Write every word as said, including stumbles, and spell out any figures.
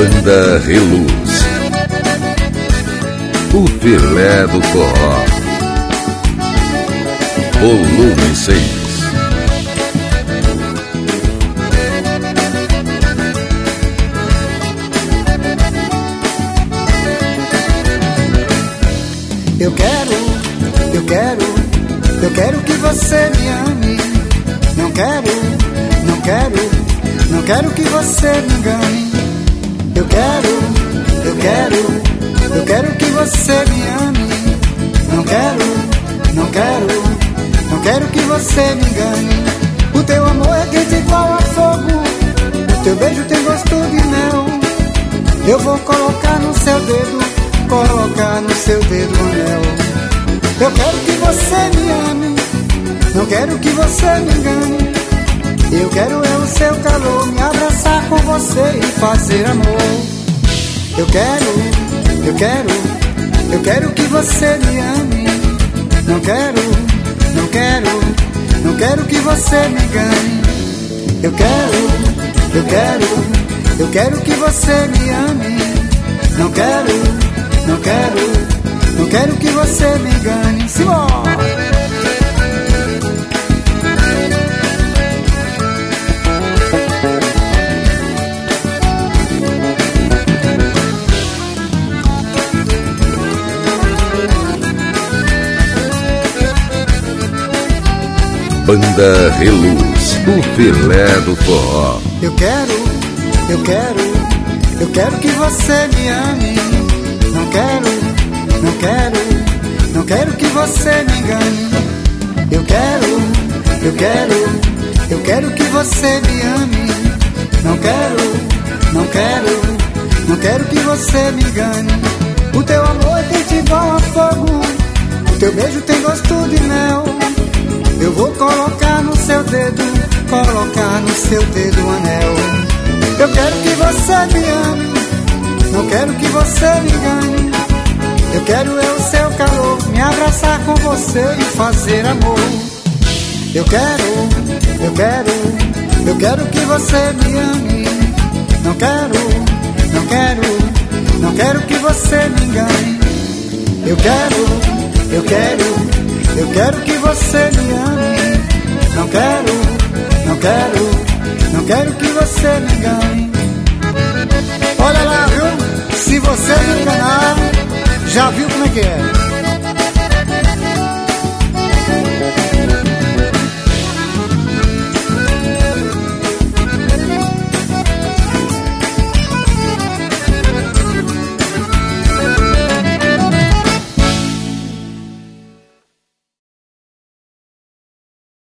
Banda Reluz, o filé do forró, volume seis. Eu quero, eu quero, eu quero que você me ame. Não quero, não quero, não quero que você me engane. Eu quero, eu quero, eu quero que você me ame. Não quero, não quero, não quero que você me engane. O teu amor é quente igual a fogo, o teu beijo tem gosto de mel. Eu vou colocar no seu dedo, colocar no seu dedo o anel. Eu quero que você me ame, não quero que você me engane. Eu quero é o seu calor, me abraçar com você e fazer amor. Eu quero, eu quero, eu quero que você me ame. Não quero, não quero, não quero que você me engane. Eu quero, eu quero, eu quero que você me ame. Não quero, não quero, não quero que você me engane. Simão! Banda Reluz, o filé do forró. Eu quero, eu quero, eu quero que você me ame. Não quero, não quero, não quero que você me engane. Eu quero, eu quero, eu quero que você me ame. Não quero, não quero, não quero que você me engane. O teu amor é quente igual a fogo, o teu beijo tem gosto de mel. Eu vou colocar no seu dedo, colocar no seu dedo o anel. Eu quero que você me ame, não quero que você me engane. Eu quero é o seu calor, me abraçar com você e fazer amor. Eu quero, eu quero, eu quero que você me ame. Não quero, não quero, não quero que você me engane. Eu quero, eu quero, eu quero que você me ame. Não quero, não quero, não quero que você me engane. Olha lá, viu? Se você me enganar, já viu como é que é.